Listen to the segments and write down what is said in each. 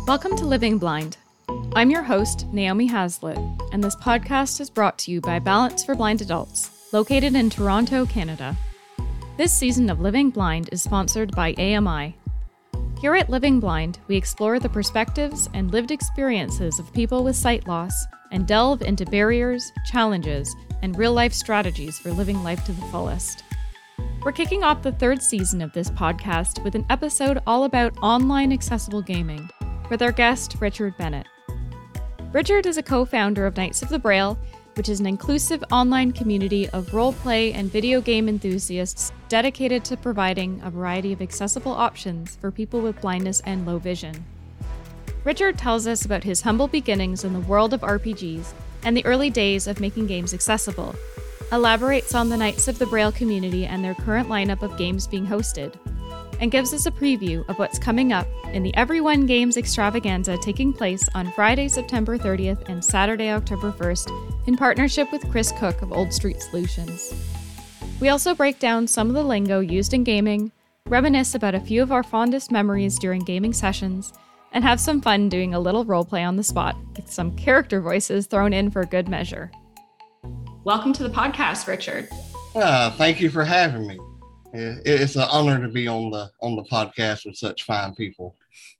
Welcome to Living Blind. I'm your host, Naomi Haslett, and this podcast is brought to you by Balance for Blind Adults, located in Toronto, Canada. This season of Living Blind is sponsored by AMI. Here at Living Blind, we explore the perspectives and lived experiences of people with sight loss and delve into barriers, challenges, and real-life strategies for living life to the fullest. We're kicking off the third season of this podcast with an episode all about online accessible gaming with our guest, Richard Bennett. Richard is a co-founder of Knights of the Braille, which is an inclusive online community of role-play and video game enthusiasts dedicated to providing a variety of accessible options for people with blindness and low vision. Richard tells us about his humble beginnings in the world of RPGs and the early days of making games accessible, elaborates on the Knights of the Braille community and their current lineup of games being hosted, and gives us a preview of what's coming up in the Everyone Games Extravaganza taking place on Friday, September 30th and Saturday, October 1st, in partnership with Chris Cook of Old Street Solutions. We also break down some of the lingo used in gaming, reminisce about a few of our fondest memories during gaming sessions, and have some fun doing a little roleplay on the spot, with some character voices thrown in for good measure. Welcome to the podcast, Richard. Thank you for having me. It's an honor to be on the podcast with such fine people.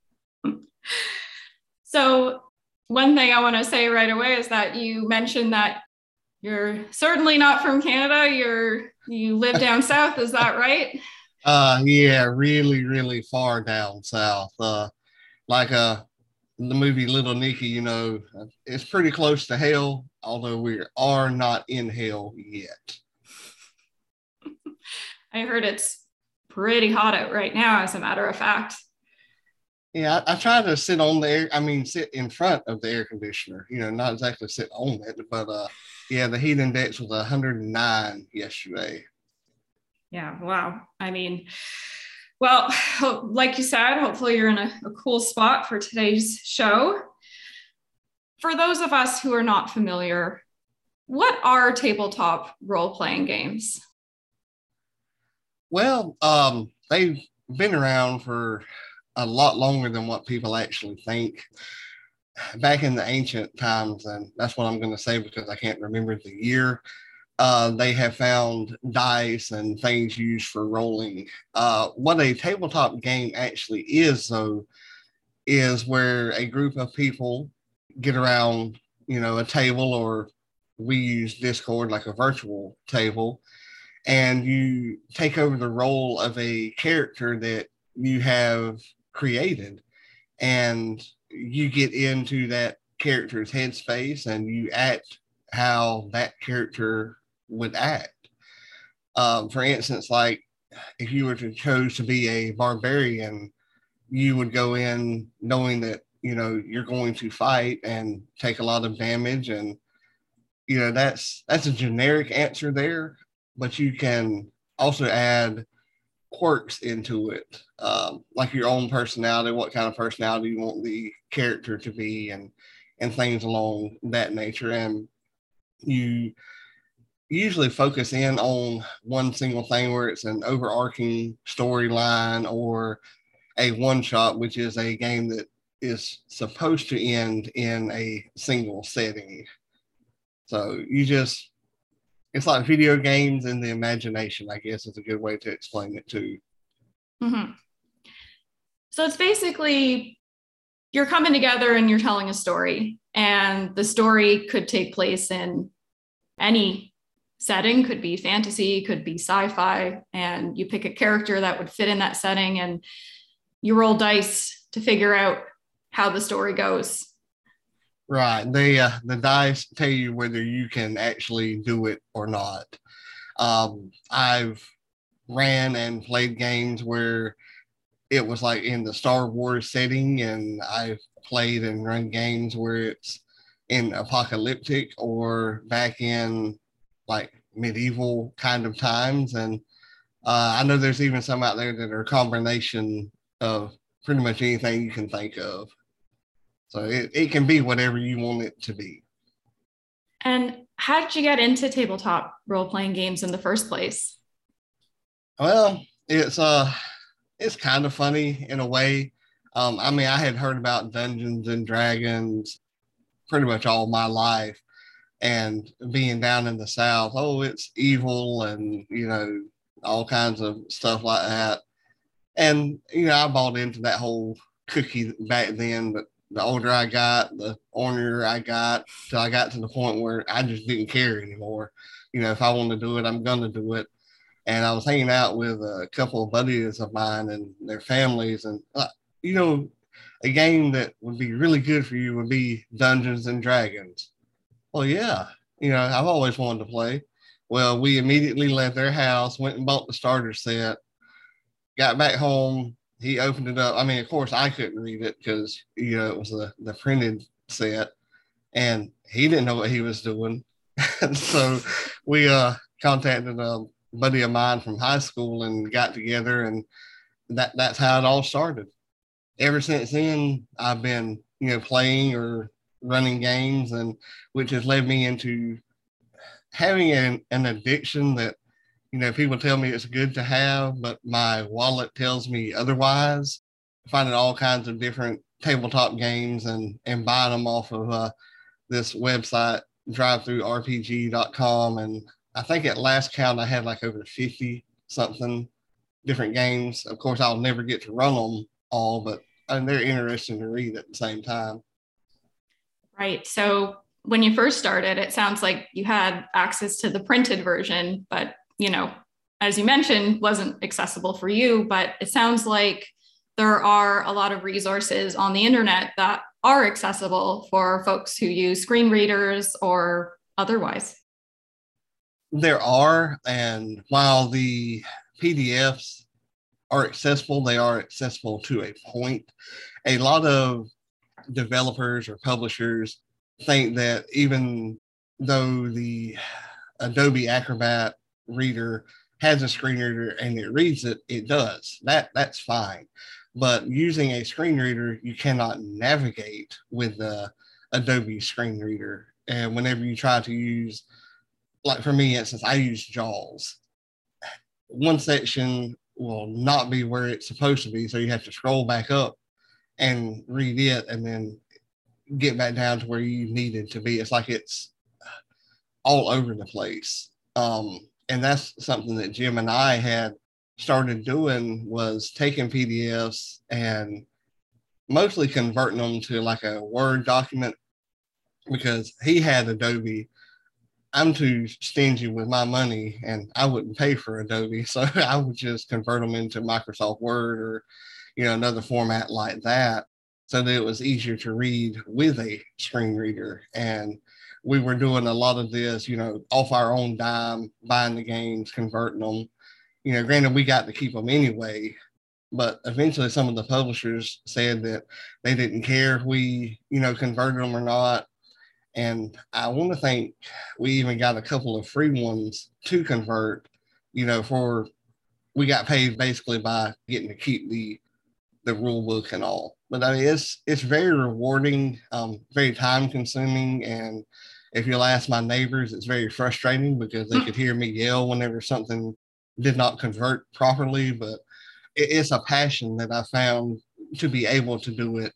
So one thing I want to say right away is that you mentioned that you're certainly not from Canada. You live down south. Is that right? Yeah, really, really far down south. Like the movie Little Nicky, it's pretty close to hell, although we are not in hell yet. I heard it's pretty hot out right now, as a matter of fact. Yeah, I try to sit in front of the air conditioner, not exactly sit on it, but the heat index was 109 yesterday. Yeah, wow. Well, like you said, hopefully you're in a cool spot for today's show. For those of us who are not familiar, what are tabletop role-playing games? Well, they've been around for a lot longer than what people actually think. Back in the ancient times, and that's what I'm going to say because I can't remember the year, they have found dice and things used for rolling. What a tabletop game actually is, though, is where a group of people get around, a table, or we use Discord like a virtual table, and you take over the role of a character that you have created, and you get into that character's headspace and you act how that character would act. For instance, like if you were to choose to be a barbarian, you would go in knowing that, you're going to fight and take a lot of damage. And, that's a generic answer there, but you can also add quirks into it, like your own personality, what kind of personality you want the character to be, and things along that nature. And you usually focus in on one single thing, where it's an overarching storyline or a one-shot, which is a game that is supposed to end in a single setting. So it's like video games in the imagination, I guess is a good way to explain it too. Mm-hmm. So it's basically you're coming together and you're telling a story, and the story could take place in any setting, could be fantasy, could be sci-fi, and you pick a character that would fit in that setting and you roll dice to figure out how the story goes. Right. The dice tell you whether you can actually do it or not. I've ran and played games where it was like in the Star Wars setting, and I've played and run games where it's in apocalyptic or back in like medieval kind of times. And I know there's even some out there that are a combination of pretty much anything you can think of. So it can be whatever you want it to be. And how did you get into tabletop role-playing games in the first place? Well, it's kind of funny in a way. I mean, I had heard about Dungeons and Dragons pretty much all my life, and being down in the South, oh, it's evil and, all kinds of stuff like that. And, I bought into that whole cookie back then, but the older I got, the ornery I got, till I got to the point where I just didn't care anymore. If I want to do it, I'm going to do it. And I was hanging out with a couple of buddies of mine and their families. And, you know, a game that would be really good for you would be Dungeons and Dragons. Well, yeah, I've always wanted to play. Well, we immediately left their house, went and bought the starter set, got back home. He opened it up. I mean, of course, I couldn't read it because, it was the printed set, and he didn't know what he was doing. So we contacted a buddy of mine from high school and got together, and that's how it all started. Ever since then, I've been, playing or running games, and which has led me into having an addiction that, people tell me it's good to have, but my wallet tells me otherwise. Finding all kinds of different tabletop games and buying them off of this website, drivethrurpg.com. And I think at last count, I had like over 50 something different games. Of course, I'll never get to run them all, but they're interesting to read at the same time. Right. So when you first started, it sounds like you had access to the printed version, but, as you mentioned, wasn't accessible for you. But it sounds like there are a lot of resources on the internet that are accessible for folks who use screen readers or otherwise. There are. And while the PDFs are accessible, they are accessible to a point. A lot of developers or publishers think that even though the Adobe Acrobat reader has a screen reader and it reads it, it does. That's fine. But using a screen reader, you cannot navigate with the Adobe screen reader. And whenever you try to use, like for me, instance, I use JAWS. One section will not be where it's supposed to be, so you have to scroll back up and read it and then get back down to where you needed to be. It's like it's all over the place. And that's something that Jim and I had started doing, was taking PDFs and mostly converting them to like a Word document, because he had Adobe. I'm too stingy with my money and I wouldn't pay for Adobe. So I would just convert them into Microsoft Word or, another format like that, so that it was easier to read with a screen reader. And we were doing a lot of this, off our own dime, buying the games, converting them. Granted, we got to keep them anyway, but eventually some of the publishers said that they didn't care if we, converted them or not. And I want to think we even got a couple of free ones to convert, for we got paid basically by getting to keep the rule book and all. But I mean, it's very rewarding, very time consuming. And if you'll ask my neighbors, it's very frustrating because they could hear me yell whenever something did not convert properly. But it's a passion that I found to be able to do it,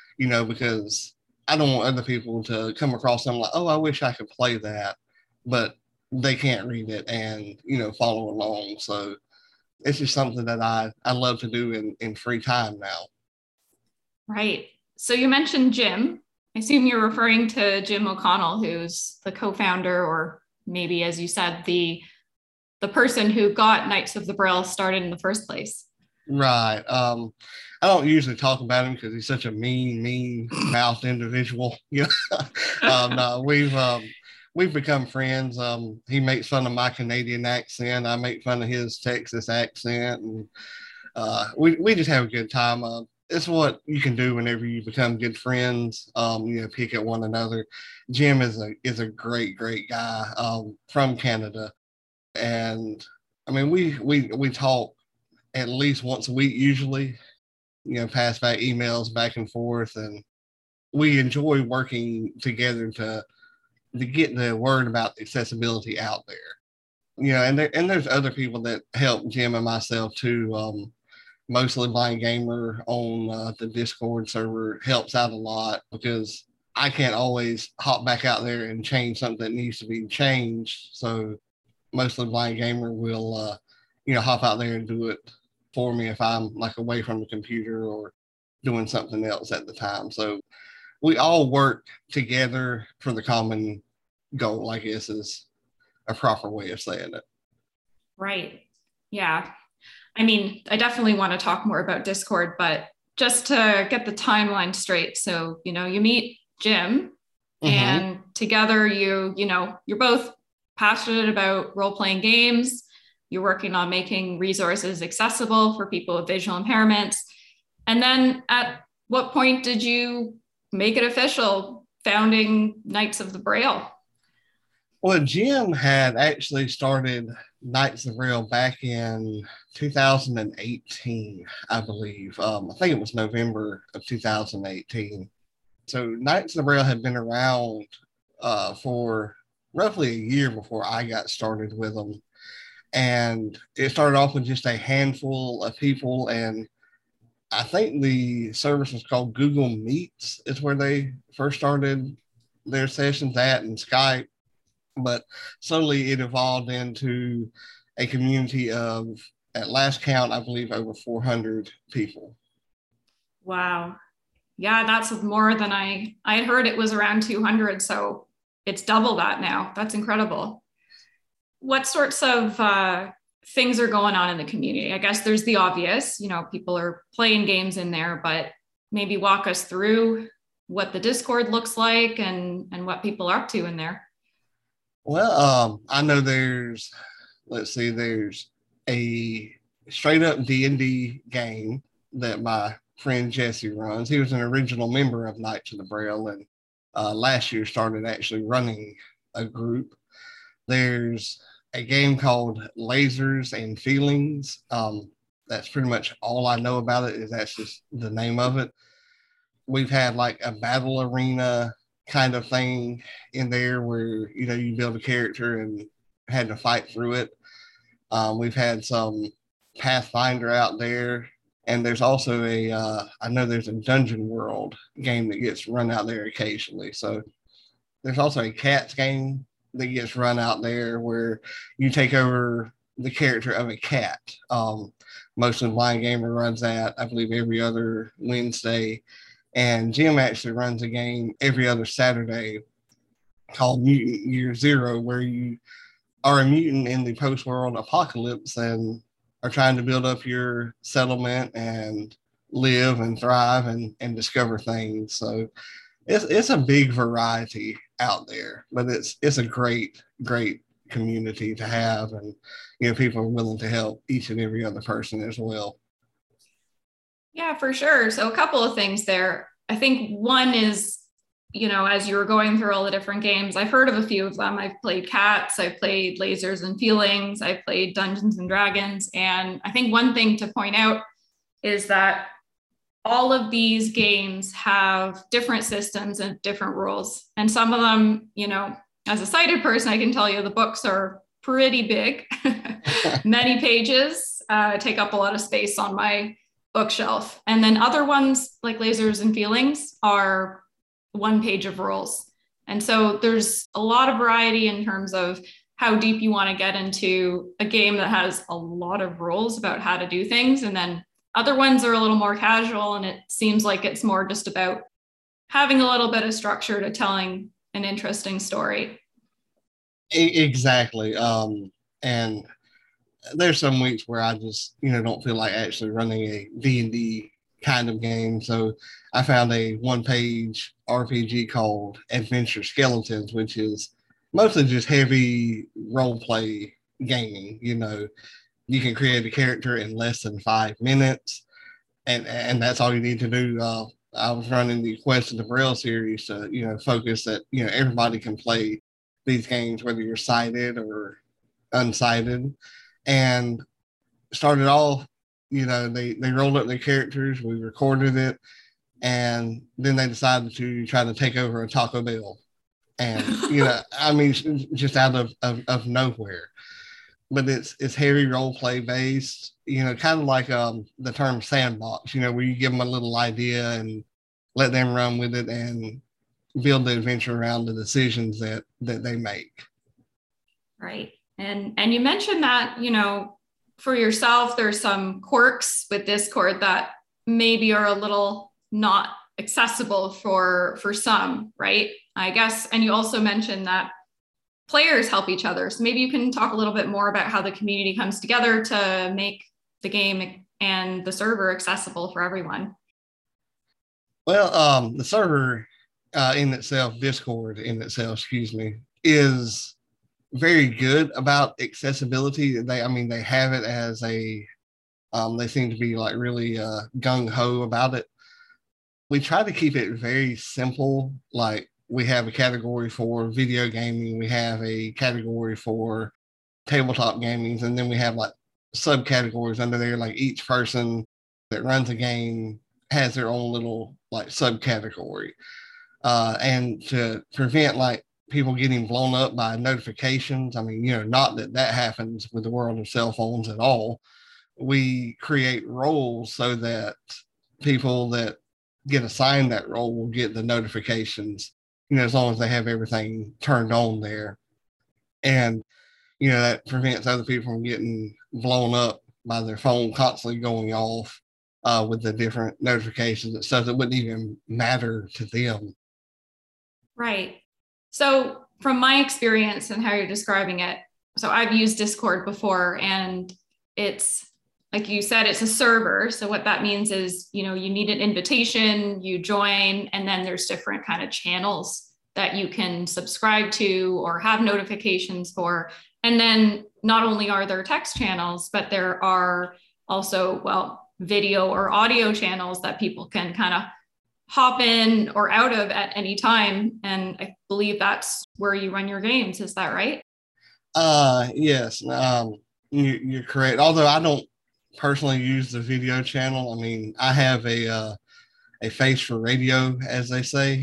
because I don't want other people to come across something like, oh, I wish I could play that, but they can't read it and, follow along. So it's just something that I love to do in free time now. Right. So you mentioned Jim. I assume you're referring to Jim O'Connell, who's the co-founder, or maybe, as you said, the person who got Knights of the Braille started in the first place. Right. I don't usually talk about him because he's such a mean-mouthed individual. No, we've become friends. He makes fun of my Canadian accent. I make fun of his Texas accent, and we just have a good time. It's what you can do whenever you become good friends. Pick at one another. Jim is a great guy from Canada, and I mean we talk at least once a week usually. Pass back emails back and forth, and we enjoy working together to get the word about accessibility out there. And there's other people that help Jim and myself too. Mostly Blind Gamer on the Discord server helps out a lot because I can't always hop back out there and change something that needs to be changed. So Mostly Blind Gamer will, hop out there and do it for me if I'm like away from the computer or doing something else at the time. So we all work together for the common goal, I guess is a proper way of saying it. Right. Yeah. I mean, I definitely want to talk more about Discord, but just to get the timeline straight. So, you meet Jim and together you're both passionate about role-playing games. You're working on making resources accessible for people with visual impairments. And then at what point did you make it official, founding Knights of the Braille? Well, Jim had actually started Knights of the Braille back in 2018, I believe. I think it was November of 2018. So Knights of the Braille had been around for roughly a year before I got started with them. And it started off with just a handful of people. And I think the service was called Google Meets, is where they first started their sessions at, and Skype. But slowly it evolved into a community of, at last count, I believe over 400 people. Wow. Yeah, that's more than I had heard. It was around 200. So it's double that now. That's incredible. What sorts of things are going on in the community? I guess there's the obvious, people are playing games in there, but maybe walk us through what the Discord looks like and what people are up to in there. Well, I know there's a straight up D&D game that my friend Jesse runs. He was an original member of Knights of the Braille, and last year started actually running a group. There's a game called Lasers and Feelings. That's pretty much all I know about it, is that's just the name of it. We've had like a battle arena kind of thing in there where, you build a character and had to fight through it. We've had some Pathfinder out there. And there's also I know there's a Dungeon World game that gets run out there occasionally. So there's also a Cats game that gets run out there where you take over the character of a cat. Mostly Blind Gamer runs that, I believe, every other Wednesday. And Jim actually runs a game every other Saturday called Mutant Year Zero, where you are a mutant in the post-world apocalypse and are trying to build up your settlement and live and thrive and discover things. So it's a big variety out there, but it's a great community to have, and people are willing to help each and every other person as well. Yeah, for sure. So a couple of things there. I think one is, as you were going through all the different games, I've heard of a few of them. I've played Cats, I've played Lasers and Feelings, I've played Dungeons and Dragons. And I think one thing to point out is that all of these games have different systems and different rules. And some of them, as a sighted person, I can tell you the books are pretty big, many pages, take up a lot of space on my bookshelf. And then other ones like Lasers and Feelings are one page of rules. And so there's a lot of variety in terms of how deep you want to get into a game that has a lot of rules about how to do things. And then other ones are a little more casual, and it seems like it's more just about having a little bit of structure to telling an interesting story. Exactly. And there's some weeks where I just, don't feel like actually running a D&D kind of game. So I found a one-page RPG called Adventure Skeletons, which is mostly just heavy role play gaming. You can create a character in less than 5 minutes, and that's all you need to do. I was running the Quest of the Braille series to, focus that, everybody can play these games, whether you're sighted or unsighted. And started off, they rolled up their characters, we recorded it, and then they decided to try to take over a Taco Bell. And, just out of nowhere. but it's heavy role play based, kind of like the term sandbox, where you give them a little idea and let them run with it and build the adventure around the decisions that they make. Right. And you mentioned that, for yourself, there's some quirks with Discord that maybe are a little not accessible for some, right? I guess. And you also mentioned that players help each other. So maybe you can talk a little bit more about how the community comes together to make the game and the server accessible for everyone. Well, the server Discord in itself, is very good about accessibility. They have it as they seem to be like really gung-ho about it. We try to keep it very simple. Like, we have a category for video gaming, we have a category for tabletop gaming, and then we have like subcategories under there. Like, each person that runs a game has their own little like subcategory. And to prevent like people getting blown up by notifications, not that happens with the world of cell phones at all. We create roles so that people that get assigned that role will get the notifications, as long as they have everything turned on there. And, that prevents other people from getting blown up by their phone constantly going off with the different notifications and stuff that wouldn't even matter to them. Right. So from my experience and how you're describing it, so I've used Discord before, and it's, like you said, it's a server. So what that means is, you need an invitation, you join, and then there's different kind of channels that you can subscribe to or have notifications for. And then not only are there text channels, but there are also, video or audio channels that people can kind of hop in or out of at any time. And I believe that's where you run your games. Is that right? Yes. You're correct. Although I don't personally use the video channel. I have a face for radio, as they say.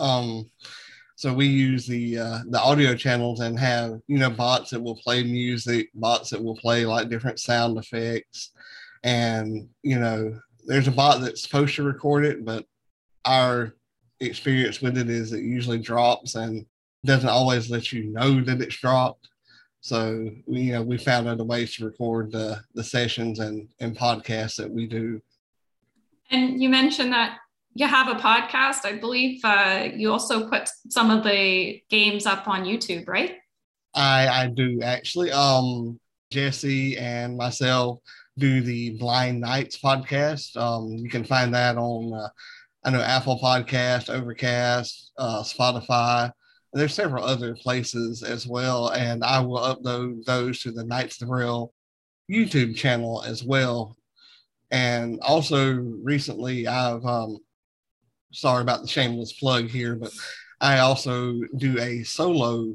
So we use the audio channels and have, bots that will play music, bots that will play like different sound effects. And, there's a bot that's supposed to record it, but our experience with it is it usually drops and doesn't always let you know that it's dropped. So we found other ways to record the sessions and podcasts that we do. And you mentioned that you have a podcast. I believe you also put some of the games up on YouTube, right? I do, actually. Jesse and myself do the Blind Nights podcast. You can find that on Apple Podcast, Overcast, Spotify. There's several other places as well, and I will upload those to the Knights of Rail YouTube channel as well. And also recently, I've sorry about the shameless plug here, but I also do a solo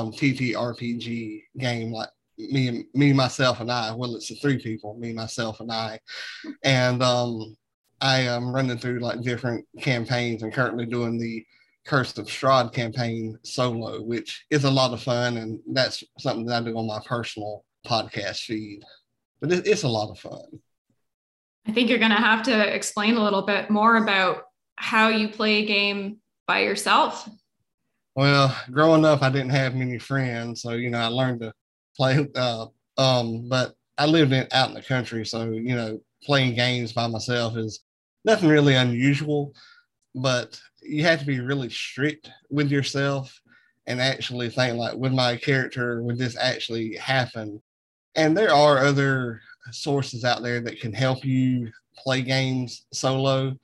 TTRPG game, like me, myself, and I. Well, it's the three people, me, myself, and I. And I am running through like different campaigns and currently doing the Curse of Strahd campaign solo, which is a lot of fun. And that's something that I do on my personal podcast feed. But it's a lot of fun. I think you're going to have to explain a little bit more about how you play a game by yourself. Well, growing up, I didn't have many friends. So, I learned to play. But I lived out in the country. So, playing games by myself is nothing really unusual. But you have to be really strict with yourself and actually think, like, would my character, would this actually happen? And there are other sources out there that can help you play games solo.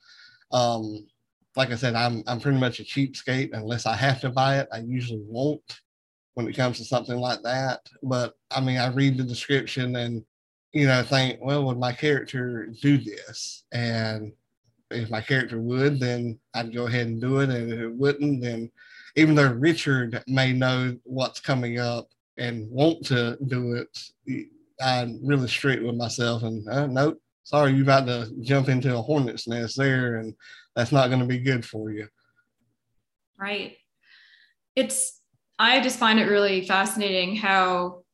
Like I said, I'm pretty much a cheapskate. Unless I have to buy it, I usually won't when it comes to something like that. But I read the description and, think, well, would my character do this? And if my character would, then I'd go ahead and do it. And if it wouldn't, then even though Richard may know what's coming up and want to do it, I'm really strict with myself and nope, sorry, you're about to jump into a hornet's nest there, and that's not going to be good for you. Right. I just find it really fascinating how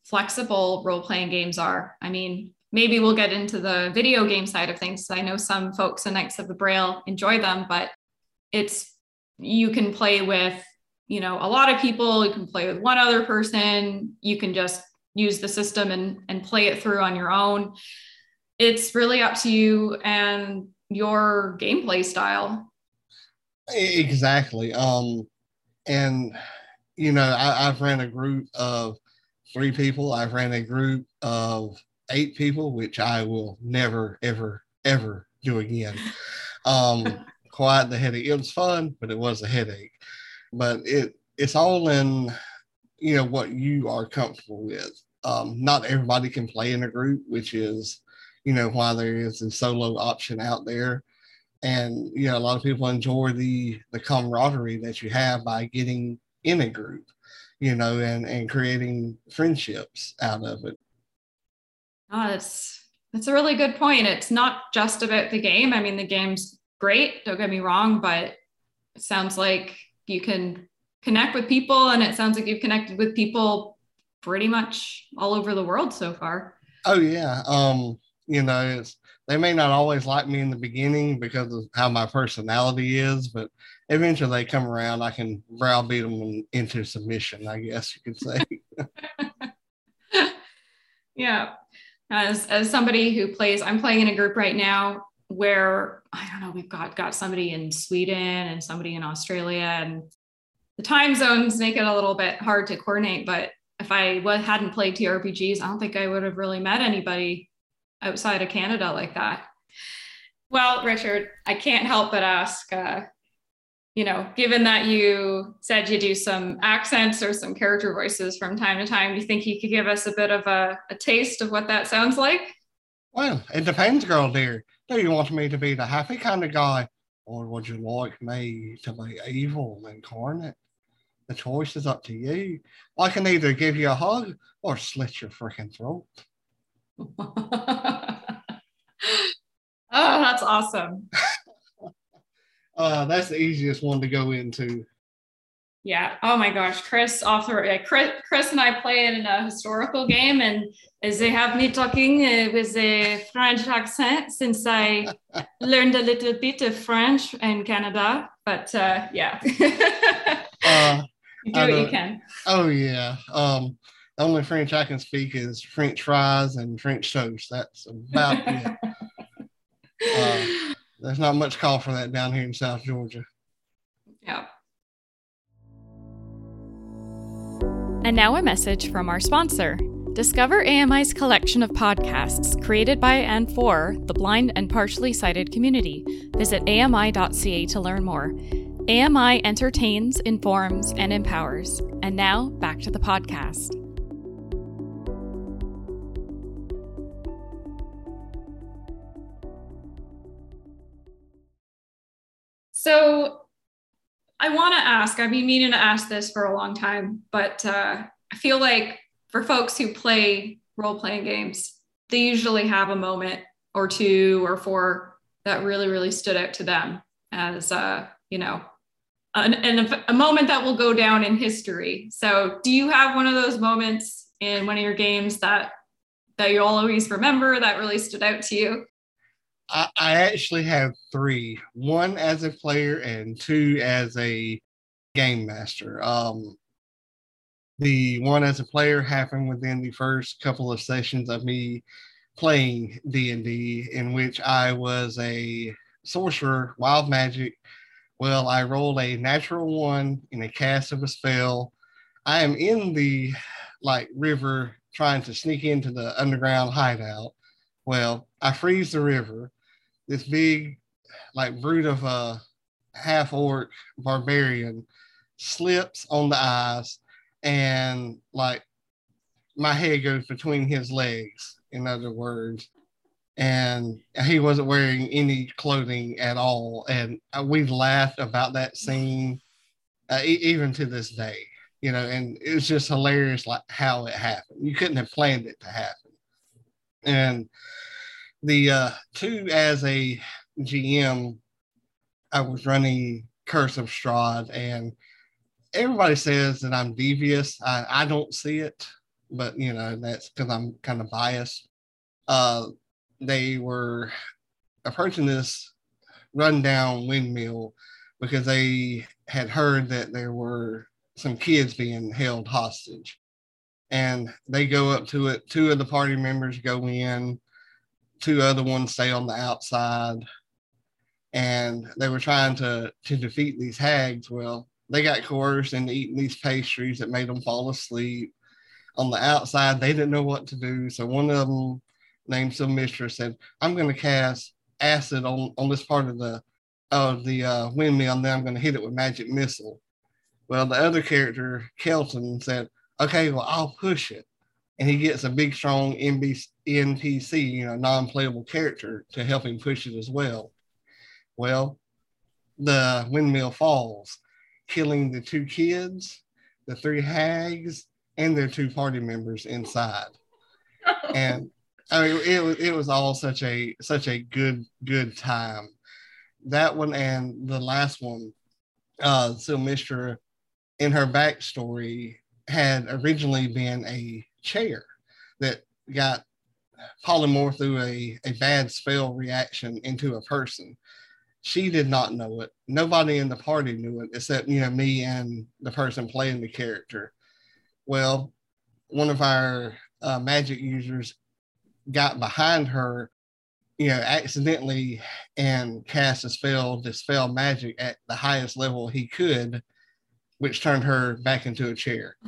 flexible role-playing games are. I mean, maybe we'll get into the video game side of things. I know some folks in Knights of the Braille enjoy them, but you can play with, a lot of people. You can play with one other person. You can just use the system and play it through on your own. It's really up to you and your gameplay style. Exactly. And I've ran a group of 3 people. I've ran a group of 8 people, which I will never, ever, ever do again. Quite the headache. It was fun, but it was a headache. But it's all in, what you are comfortable with. Not everybody can play in a group, which is, why there is a solo option out there. And, a lot of people enjoy the camaraderie that you have by getting in a group, and creating friendships out of it. Oh, that's a really good point. It's not just about the game. I mean, the game's great, don't get me wrong, but it sounds like you can connect with people, and it sounds like you've connected with people pretty much all over the world so far. Oh yeah. They may not always like me in the beginning because of how my personality is, but eventually they come around. I can browbeat them into submission, I guess you could say. Yeah. As somebody who plays, I'm playing in a group right now where, I don't know, we've got somebody in Sweden and somebody in Australia, and the time zones make it a little bit hard to coordinate. But if I hadn't played TRPGs, I don't think I would have really met anybody outside of Canada like that. Well, Richard, I can't help but ask, given that you said you do some accents or some character voices from time to time, do you think you could give us a bit of a taste of what that sounds like? Well, it depends, girl dear. Do you want me to be the happy kind of guy, or would you like me to be evil incarnate? The choice is up to you. I can either give you a hug or slit your freaking throat. Oh, that's awesome. That's the easiest one to go into. Yeah. Oh my gosh, Chris and I play in a historical game, and as they have me talking with a French accent, since I learned a little bit of French in Canada. But yeah, you do what you can. Oh yeah. The only French I can speak is French fries and French toast. That's about it. There's not much call for that down here in South Georgia. Yeah. And now a message from our sponsor. Discover AMI's collection of podcasts created by and for the blind and partially sighted community. Visit ami.ca to learn more. AMI entertains, informs, and empowers. And now, back to the podcast. So I want to ask, I've been meaning to ask this for a long time, but I feel like for folks who play role-playing games, they usually have a moment or 2 or 4 that really, really stood out to them as, a moment that will go down in history. So do you have one of those moments in one of your games that you'll always remember that really stood out to you? I actually have 3, 1 as a player and 2 as a game master. The 1 as a player happened within the first couple of sessions of me playing D&D, in which I was a sorcerer, wild magic. Well, I rolled a natural 1 in a cast of a spell. I am in the river trying to sneak into the underground hideout. Well, I freeze the river. This big, brute of a half-orc barbarian slips on the ice, and my head goes between his legs, in other words. And he wasn't wearing any clothing at all. And we laughed about that scene, even to this day, and it was just hilarious, how it happened. You couldn't have planned it to happen. And the 2 as a GM, I was running Curse of Strahd, and everybody says that I'm devious. I don't see it. but that's because I'm kind of biased. They were approaching this rundown windmill because they had heard that there were some kids being held hostage. And they go up to it. 2 of the party members go in, 2 other ones stay on the outside. And they were trying to defeat these hags. Well, they got coerced into eating these pastries that made them fall asleep. On the outside, they didn't know what to do. So one of them, named Sil Mistra, said, I'm going to cast acid on this part of the windmill, and then I'm going to hit it with magic missile. Well, the other character, Kelton, said, okay, well, I'll push it. And he gets a big, strong NPC, non-playable character to help him push it as well. Well, the windmill falls, killing the 2 kids, the 3 hags, and their 2 party members inside. And I mean, it was all such a good time. That one and the last one, Sil Mistra, in her backstory, had originally been a chair that got polymorphed through a bad spell reaction into a person. She did not know it. Nobody in the party knew it except, me and the person playing the character. Well, one of our magic users got behind her, accidentally, and cast a spell, dispel magic at the highest level he could, which turned her back into a chair.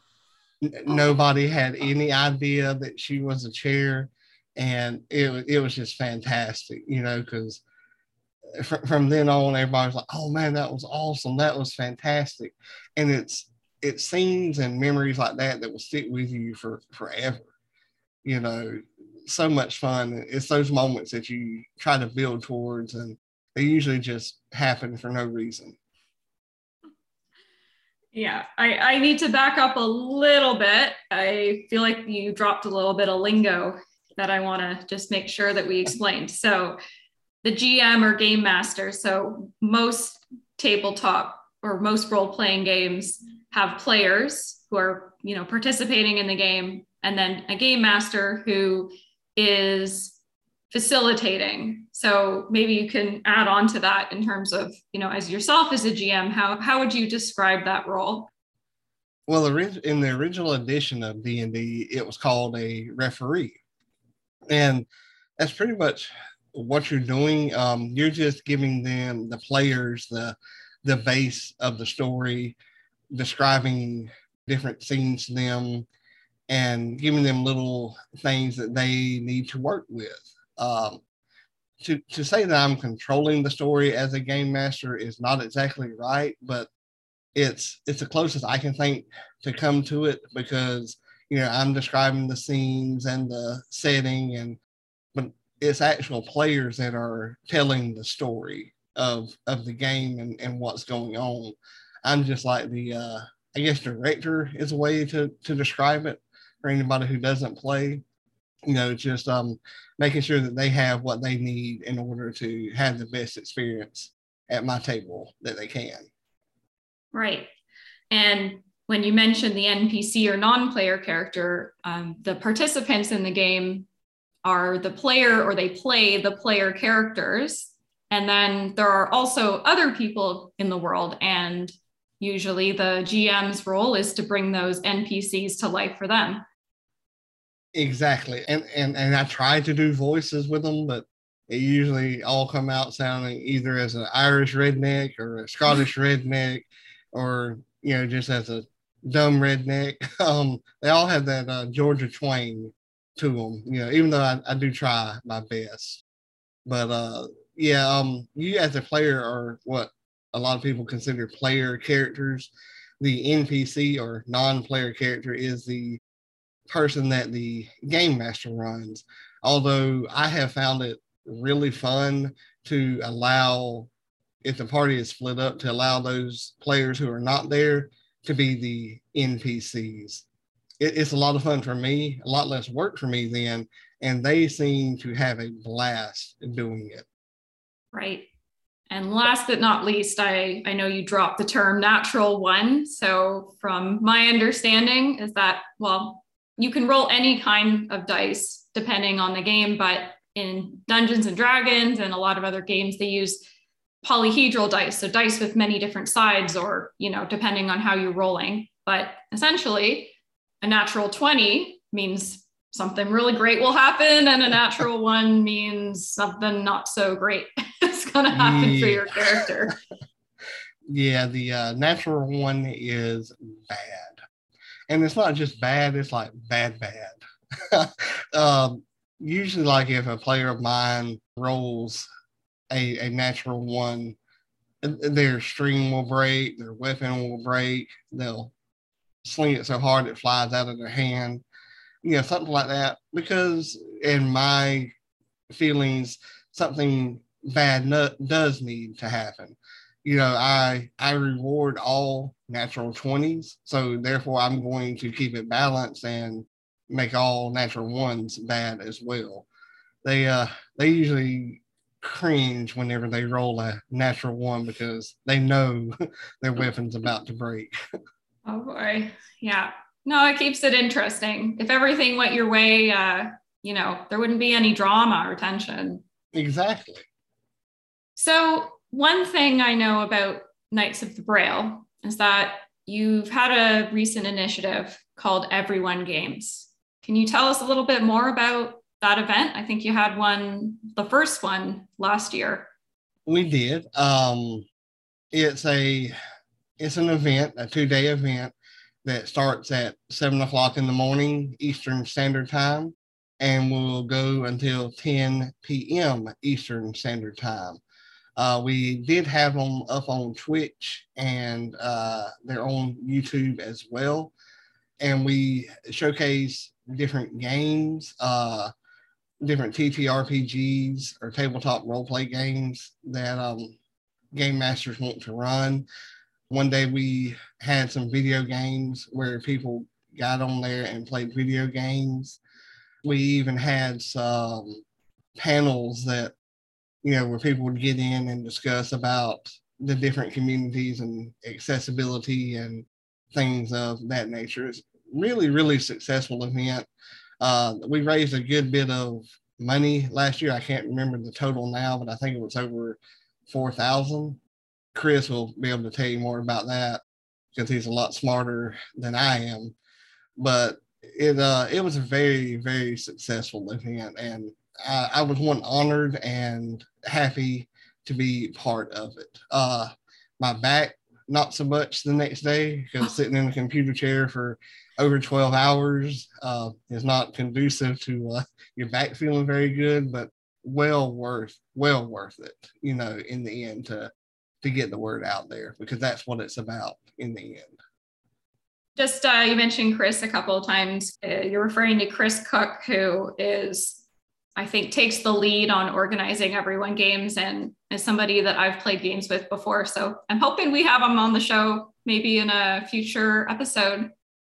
Nobody had any idea that she was a chair. And it was just fantastic, because from then on, everybody was like, oh man, that was awesome. That was fantastic. And it's scenes and memories like that will stick with you for forever. So much fun. It's those moments that you try to build towards, and they usually just happen for no reason. Yeah, I need to back up a little bit. I feel like you dropped a little bit of lingo that I want to just make sure that we explained. So the GM or game master. So most tabletop or most role-playing games have players who are, participating in the game, and then a game master who is facilitating. So maybe you can add on to that in terms of, as yourself as a GM, how would you describe that role? Well, in the original edition of D&D, it was called a referee. And that's pretty much what you're doing. You're just giving them, the players, the base of the story, describing different scenes to them, and giving them little things that they need to work with. To say that I'm controlling the story as a game master is not exactly right, but it's the closest I can think to come to it, because I'm describing the scenes and the setting, but it's actual players that are telling the story of the game and what's going on. I'm just like the I guess director is a way to describe it for anybody who doesn't play. Just making sure that they have what they need in order to have the best experience at my table that they can. Right. And when you mentioned the NPC or non-player character, the participants in the game are the player, or they play the player characters. And then there are also other people in the world. And usually the GM's role is to bring those NPCs to life for them. Exactly. And I try to do voices with them, but it usually all come out sounding either as an Irish redneck or a Scottish redneck, or, just as a dumb redneck. They all have that Georgia twang to them, even though I do try my best. But you as a player are what a lot of people consider player characters. The NPC or non-player character is the person that the game master runs. Although I have found it really fun to allow, if the party is split up, to allow those players who are not there to be the NPCs. It's a lot of fun for me, a lot less work for me then, and they seem to have a blast doing it. Right. And last but not least, I know you dropped the term natural one. So from my understanding is that, well, you can roll any kind of dice depending on the game, but in Dungeons and Dragons and a lot of other games, they use polyhedral dice, so dice with many different sides, or, depending on how you're rolling. But essentially, a natural 20 means something really great will happen, and a natural 1 means something not so great is going to happen for your character. Yeah, the natural 1 is bad. And it's not just bad, it's like bad. Usually, like if a player of mine rolls a natural 1, their string will break, their weapon will break, they'll sling it so hard it flies out of their hand, something like that. Because in my feelings, something bad does need to happen. I reward all natural 20s, so therefore I'm going to keep it balanced and make all natural 1s bad as well. They usually cringe whenever they roll a natural 1 because they know their weapon's about to break. Oh boy. Yeah. No, it keeps it interesting. If everything went your way, there wouldn't be any drama or tension. Exactly. So one thing I know about Knights of the Braille is that you've had a recent initiative called Everyone Games. Can you tell us a little bit more about that event? I think you had the first one last year. We did. It's an event, a 2-day event that starts at 7:00 in the morning Eastern Standard Time and will go until 10 p.m. Eastern Standard Time. We did have them up on Twitch and they're on YouTube as well. And we showcase different games, different TTRPGs or tabletop roleplay games that game masters want to run. One day we had some video games where people got on there and played video games. We even had some panels that where people would get in and discuss about the different communities and accessibility and things of that nature. It's really, really successful event. We raised a good bit of money last year. I can't remember the total now, but I think it was over $4,000. Chris will be able to tell you more about that because he's a lot smarter than I am. But it was a very, very successful event, and I was honored and happy to be part of it. My back, not so much the next day, because sitting in a computer chair for over 12 hours is not conducive to your back feeling very good, but well worth it, in the end to get the word out there, because that's what it's about in the end. Just you mentioned Chris a couple of times. You're referring to Chris Cook, who is, I think, takes the lead on organizing Everyone Games and is somebody that I've played games with before. So I'm hoping we have him on the show maybe in a future episode.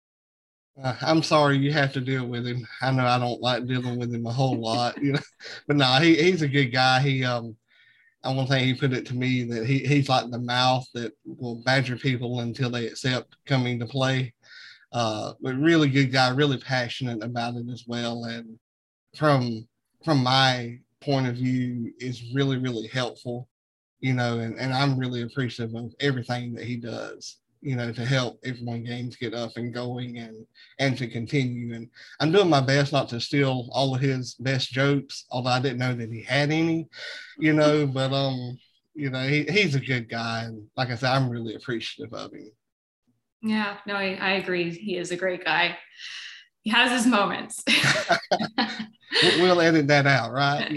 I'm sorry you have to deal with him. I know I don't like dealing with him a whole lot, but no, he's a good guy. I want to say he put it to me that he's like the mouth that will badger people until they accept coming to play. But really good guy, really passionate about it as well. And from my point of view, is really, really helpful, and I'm really appreciative of everything that he does, to help Everyone Games get up and going and to continue. And I'm doing my best not to steal all of his best jokes, although I didn't know that he had any, but he's a good guy. And like I said, I'm really appreciative of him. Yeah, no, I agree. He is a great guy. He has his moments. We'll edit that out, right?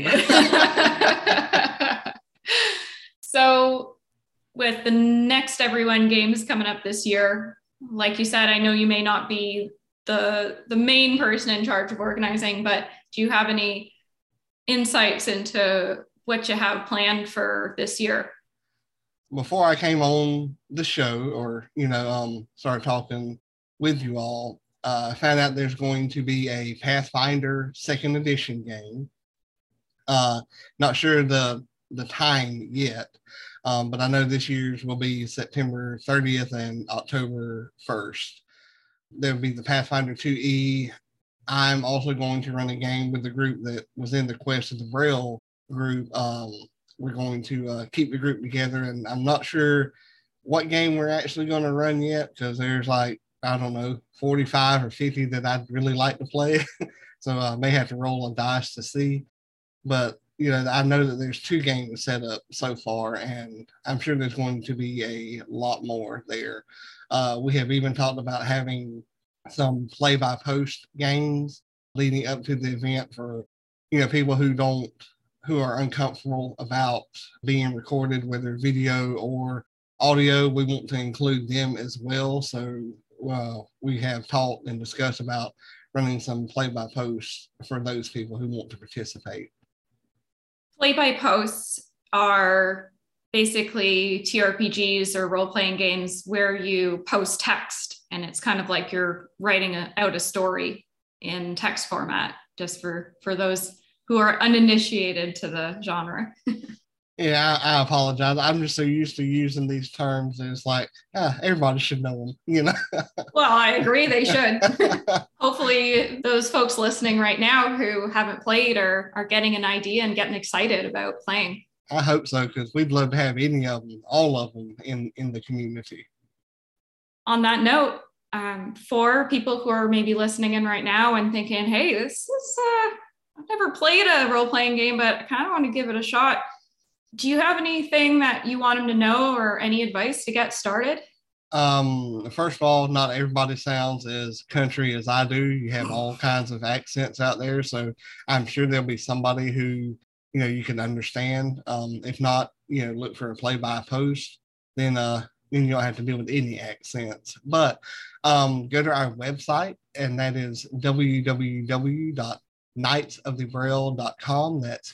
So with the next Everyone Games coming up this year, like you said, I know you may not be the main person in charge of organizing, but do you have any insights into what you have planned for this year? Before I came on the show or, started talking with you all, I found out there's going to be a Pathfinder 2nd edition game. Not sure the time yet, but I know this year's will be September 30th and October 1st. There'll be the Pathfinder 2E I'm also going to run a game with the group that was in the Quest of the Braille group. We're going to keep the group together, and I'm not sure what game we're actually going to run yet, because there's like, I don't know, 45 or 50 that I'd really like to play. So I may have to roll a dice to see. But, I know that there's 2 games set up so far, and I'm sure there's going to be a lot more there. We have even talked about having some play-by-post games leading up to the event for, people who are uncomfortable about being recorded, whether video or audio. We want to include them as well. So we have talked and discussed about running some play-by-posts for those people who want to participate. Play-by-posts are basically TRPGs or role-playing games where you post text, and it's kind of like you're writing out a story in text format, just for those who are uninitiated to the genre. Yeah, I apologize. I'm just so used to using these terms. It's like, everybody should know them, Well, I agree they should. Hopefully those folks listening right now who haven't played are getting an idea and getting excited about playing. I hope so, because we'd love to have any of them, all of them in the community. On that note, for people who are maybe listening in right now and thinking, hey, this is, I've never played a role-playing game, but I kind of want to give it a shot. Do you have anything that you want them to know or any advice to get started? First of all, not everybody sounds as country as I do. You have all kinds of accents out there. So I'm sure there'll be somebody who, you can understand. If not, look for a play-by-post. Then you don't have to deal with any accents. But go to our website, and that is www.knightsofthebraille.com. That's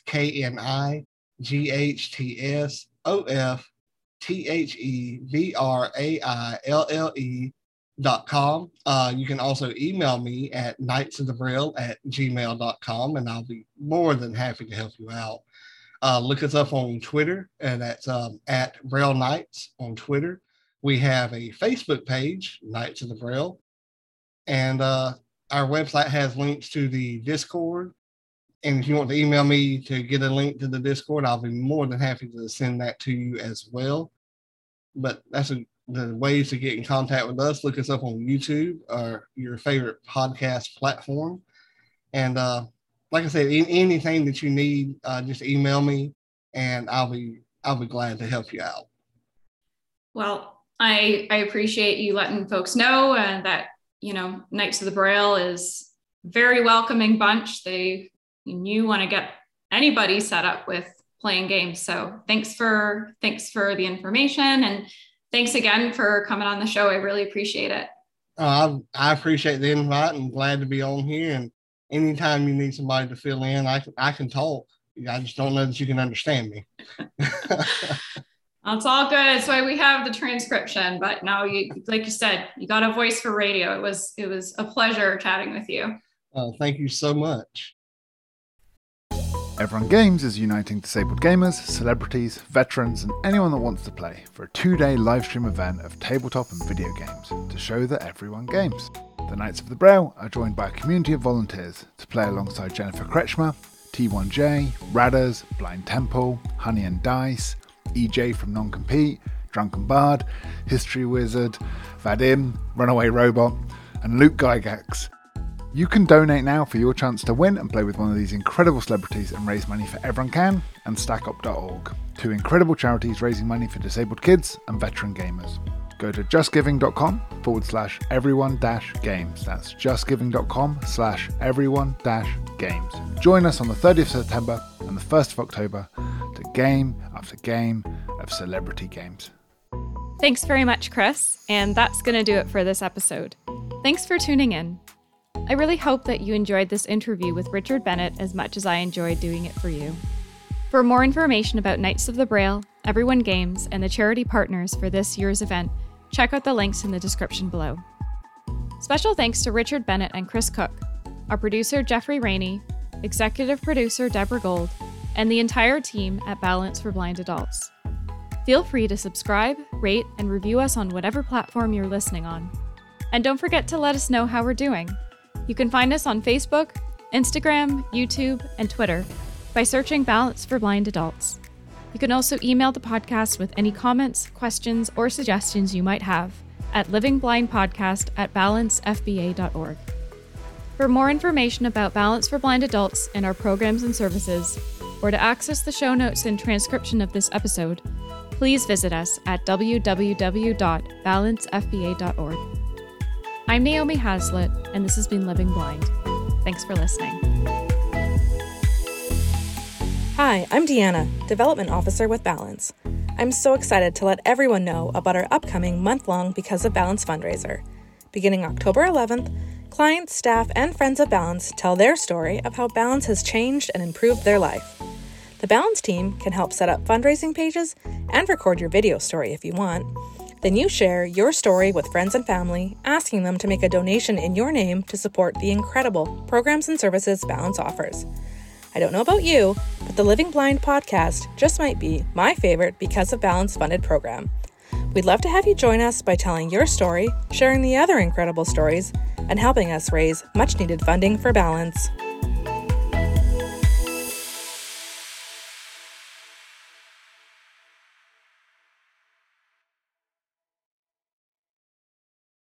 KNIGHTSOFTHEBRAILLE.com. You can also email me at knightsofthebraille@gmail.com, and I'll be more than happy to help you out. Look us up on Twitter, and that's at Braille Knights on Twitter. We have a Facebook page, Knights of the Braille, and our website has links to the Discord. And if you want to email me to get a link to the Discord, I'll be more than happy to send that to you as well. But that's the ways to get in contact with us. Look us up on YouTube or your favorite podcast platform. And like I said, anything that you need, just email me, and I'll be glad to help you out. Well, I appreciate you letting folks know that, Knights of the Braille is a very welcoming bunch. You want to get anybody set up with playing games. So thanks for the information, and thanks again for coming on the show. I really appreciate it. I appreciate the invite and glad to be on here. And anytime you need somebody to fill in, I can talk. I just don't know that you can understand me. Well, it's all good. That's why we have the transcription. But no, like you said, you got a voice for radio. It was a pleasure chatting with you. Thank you so much. Everyone Games is uniting disabled gamers, celebrities, veterans, and anyone that wants to play for a 2-day livestream event of tabletop and video games to show that everyone games. The Knights of the Braille are joined by a community of volunteers to play alongside Jennifer Kretschmer, T1J, Radders, Blind Temple, Honey and Dice, EJ from Non-Compete, Drunken Bard, History Wizard, Vadim, Runaway Robot, and Luke Gygax. You can donate now for your chance to win and play with one of these incredible celebrities and raise money for Everyone Can and StackUp.org, 2 incredible charities raising money for disabled kids and veteran gamers. Go to justgiving.com/everyone-games. That's justgiving.com/everyone-games. Join us on the 30th of September and the 1st of October to game after game of celebrity games. Thanks very much, Chris. And that's going to do it for this episode. Thanks for tuning in. I really hope that you enjoyed this interview with Richard Bennett as much as I enjoyed doing it for you. For more information about Knights of the Braille, Everyone Games, and the charity partners for this year's event, check out the links in the description below. Special thanks to Richard Bennett and Chris Cook, our producer Jeffrey Rainey, executive producer Deborah Gold, and the entire team at Balance for Blind Adults. Feel free to subscribe, rate, and review us on whatever platform you're listening on. And don't forget to let us know how we're doing. You can find us on Facebook, Instagram, YouTube, and Twitter by searching Balance for Blind Adults. You can also email the podcast with any comments, questions, or suggestions you might have at livingblindpodcast@balancefba.org. For more information about Balance for Blind Adults and our programs and services, or to access the show notes and transcription of this episode, please visit us at www.balancefba.org. I'm Naomi Hazlitt, and this has been Living Blind. Thanks for listening. Hi, I'm Deanna, Development Officer with Balance. I'm so excited to let everyone know about our upcoming month-long Because of Balance fundraiser. Beginning October 11th, clients, staff, and friends of Balance tell their story of how Balance has changed and improved their life. The Balance team can help set up fundraising pages and record your video story if you want. Then you share your story with friends and family, asking them to make a donation in your name to support the incredible programs and services Balance offers. I don't know about you, but the Living Blind podcast just might be my favorite Because of Balance funded program. We'd love to have you join us by telling your story, sharing the other incredible stories, and helping us raise much-needed funding for Balance.